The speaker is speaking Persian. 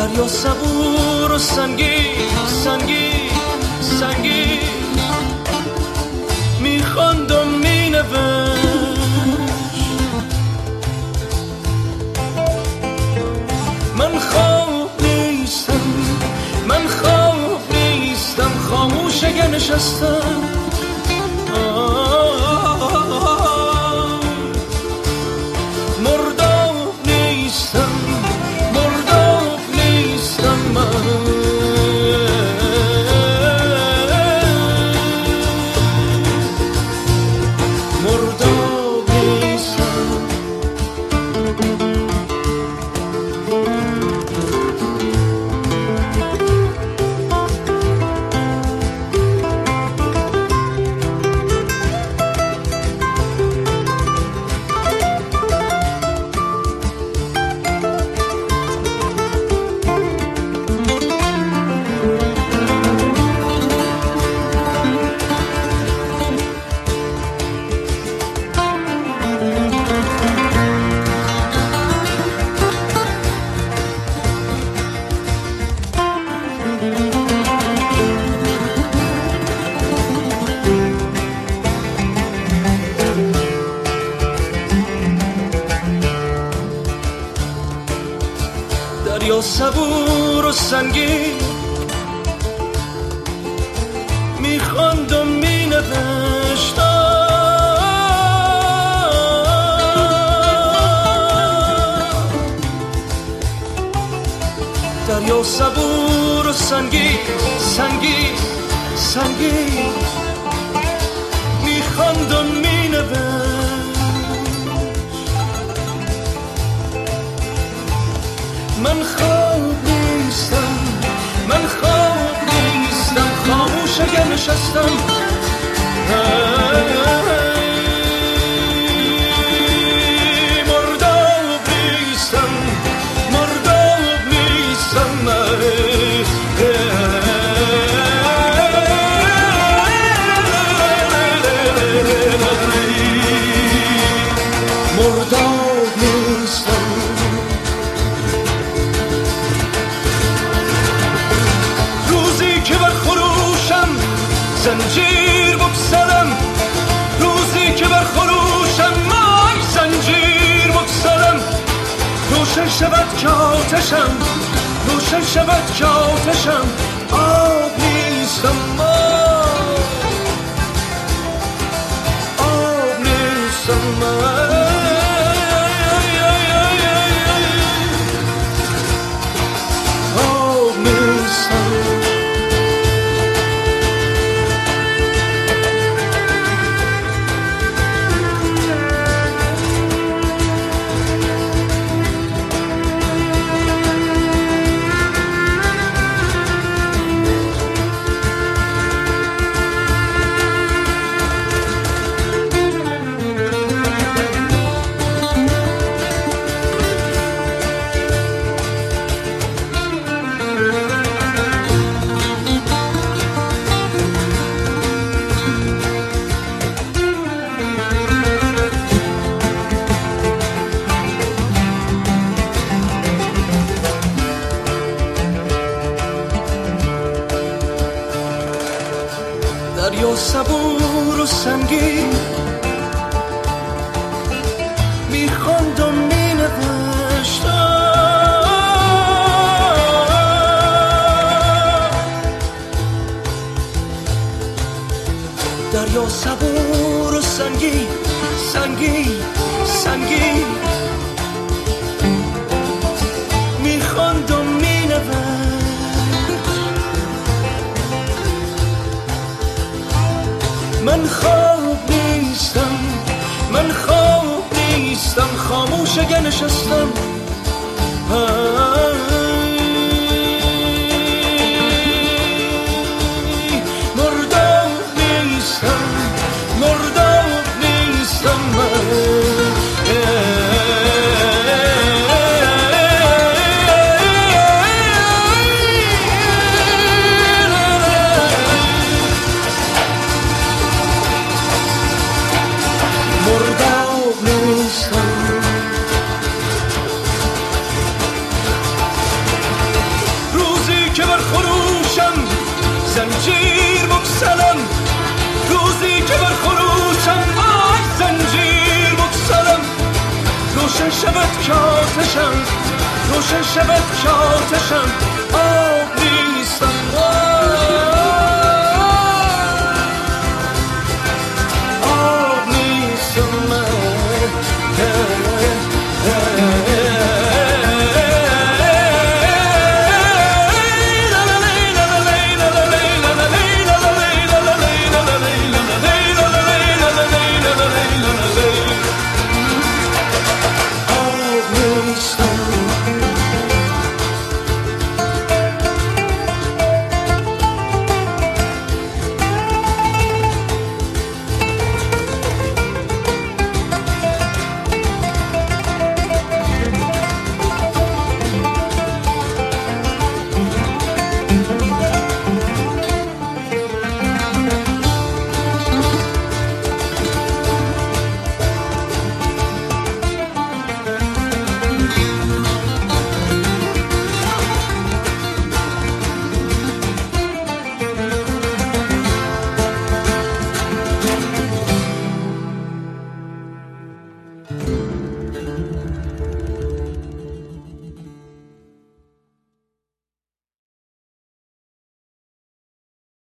دریا صبور و سنگین سنگین سنگین میخواند و مینوشت من خواب نیستم من خواب نیستم خاموش اگه نشستم مرداب نیستم مرداب نیستم من مرداب نیستم دریا صبور و سنگین میخواند و مینوشت دریا صبور و سنگین سنگین سنگین میخواند و مینوشت من خواب نیستم من خواب نیستم خاموش اگه نشستم مرداب نیستم مرداب نیستم مرداب نیستم زنجیر بکسلم روزی که بر خروشم مای زنجیر بکسلم روشن شود که آتشم روشن شود که آتشم آب نیستم آب نیستم آب نیستم دریا صبور و سنگین میخواند و مینوشت دریا صبور و سنگین سنگین سنگین میخواند و مینوشت من خواب نیستم من خواب نیستم خاموش اگه نشستم مرداب نیستم مرداب نیستم مرداب نیستم شود که آتشم، روشن شود که آتشم، آب نیستم. آب نیستم من.